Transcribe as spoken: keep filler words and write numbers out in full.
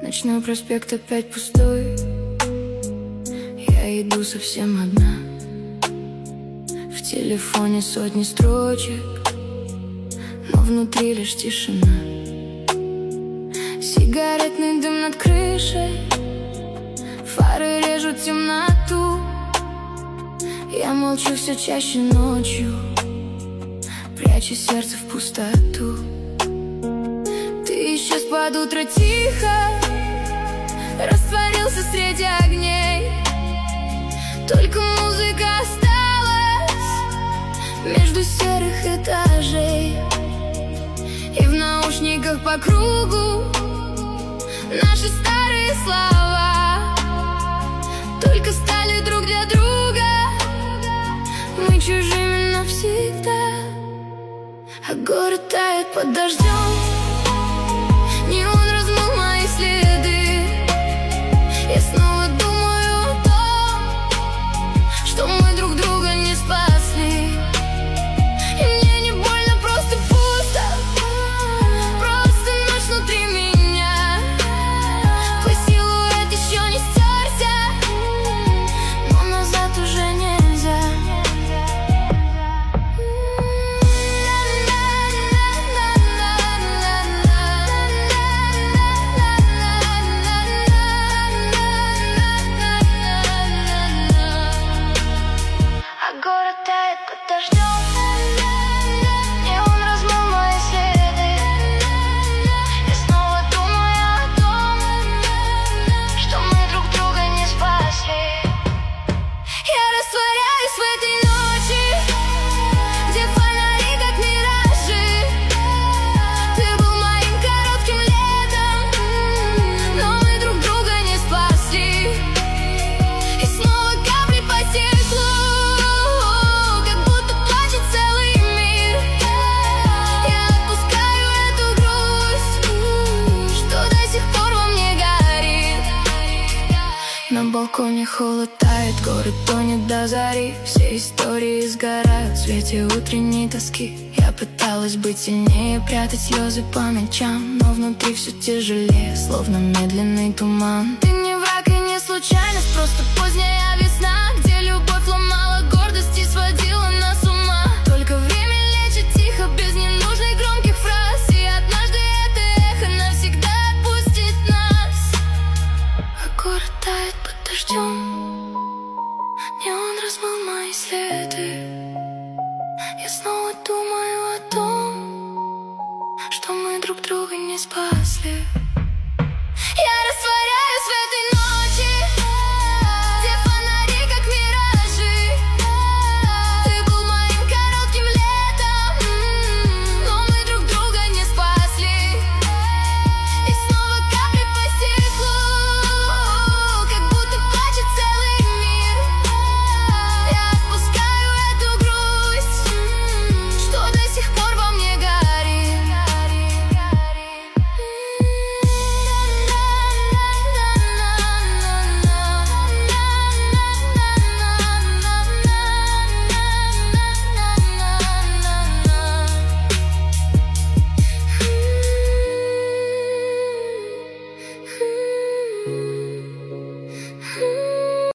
Ночной проспект опять пустой. Я иду совсем одна. В телефоне сотни строчек, но внутри лишь тишина. Сигаретный дым над крышей, фары режут темноту. Я молчу все чаще ночью, прячу сердце в пустоту. Ты исчез под утро тихо, растворился среди огней. Только музыка осталась между серых этажей. И в наушниках по кругу наши старые слова только стали друг для друга. Мы чужими навсегда, а город тает под дождем. Неон размыл мои следы. Я снова думаю о том, что мы друг друга не спасли. И мне не больно, просто пусто. Просто ночь внутри меня. Твой силуэт еще не стерся, но назад уже нельзя. Город тает под дождем. Неон размыл мои следы. Я снова думаю о том, что мы друг друга не спасли. Я растворяюсь в этой ночи, где фонари как миражи. Ты был моим коротким летом, но мы друг друга не спасли. И снова капли по стеклу, на балконе холод тает, город тонет до зари. Все истории сгорают в свете утренней тоски. Я пыталась быть сильнее, прятать слезы по ночам, но внутри все тяжелее, словно медленный туман. Ты не враг и не случайность, просто поздняя весна, где любовь ломала гордость и сводила нас с ума. Только время лечит тихо, без ненужных громких фраз. И однажды это эхо навсегда отпустит нас. А город тает под дождем.